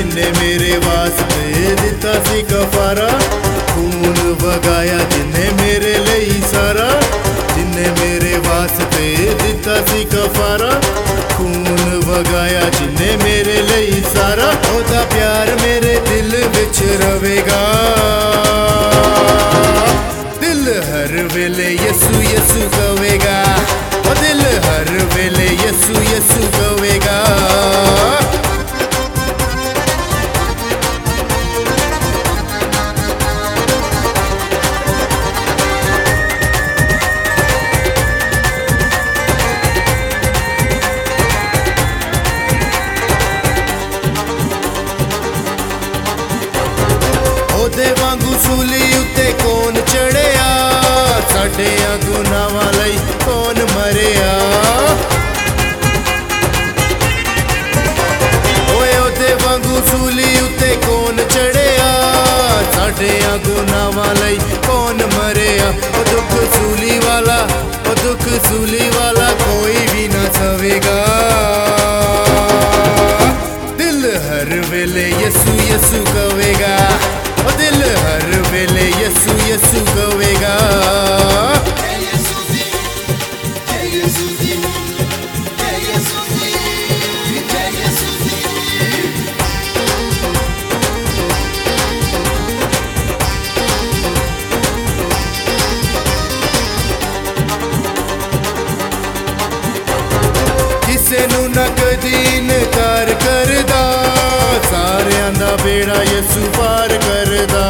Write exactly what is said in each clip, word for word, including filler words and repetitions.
जिन्ने मेरे वास्ते दिता सी कफारा, खून वगाया जिन्ने मेरे लिए सारा। जिन्ने मेरे वास्ते दिता सी कफारा, खून वगाया जिन्ने मेरे लिए सारा। ओदा प्यार मेरे दिल विच रवेगा, दिल हर वेले यसू यसू कवेगा। ओ दिल हर वेले यसू यसू कवेगा। ओदे वांगू सूली उत्ते कौन चढ़िया, साडियां गुनाहां लई कौन मरिया। ओए ओदे वांगू सूली उत्ते कौन चढ़िया, साडियां गुनाहां लई कौन मरिया। ओ दुख सूली वाला, ओ दुख सूली वाला कोई भी ना सवेगा। दिल हर वेले यसू यसू कवेगा, ओ दिल हर वेले यसू यसू कवेगा। किसे नू ना कदी इनकार करदा, सारियां दा बेड़ा यसू पार करदा।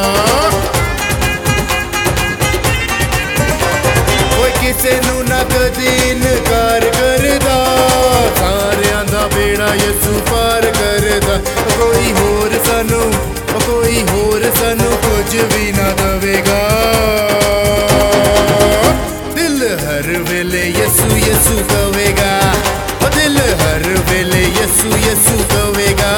कोई किसे नू ना कदी इनकार करदा, सारियां दा बेड़ा यसू पार करदा। कोई होर सानू, कोई होर सानू कुछ भी ना दवेगा। दिल हर वेले यसू यसू कवेगा, ओ दिल हर वेले यसू यसू कवेगा।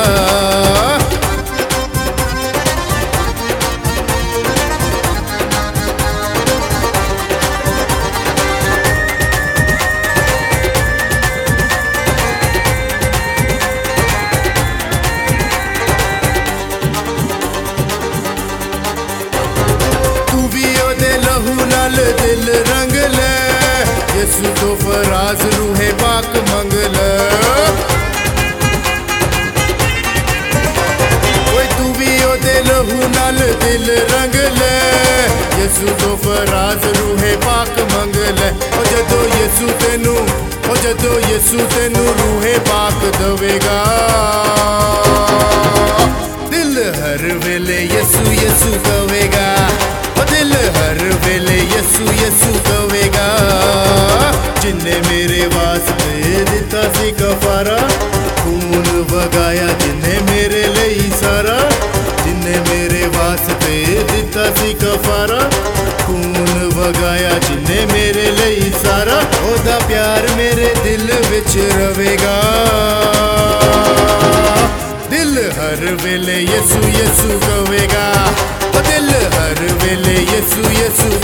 दिल रंग ले यसू तो फराज रूहे पाक मंग ले। कोई तू भी ओदे लहू नाल दिल रंग ले, यसू तो फराज रूहे पाक मंग ले। ओ जदो यसू तेनू, ओ जदो यसू तेनू रूहे पाक दवेगा। दिल हर वेले यसू यसू कवेगा, ओ दिल हर वेले यसू यसू कवेगा। जिन्ने मेरे वास्ते दिता सी कफारा, खून वगाया जिन्ने मेरे लिए सारा। जिन्ने मेरे वास्ते दिता सी कफारा, खून वगाया जिन्ने मेरे लिए सारा। ओदा प्यार मेरे दिल विच रवेगा, दिल हर वेले यसू यसू कवेगा। ओ दिल हर वेले यसू यसू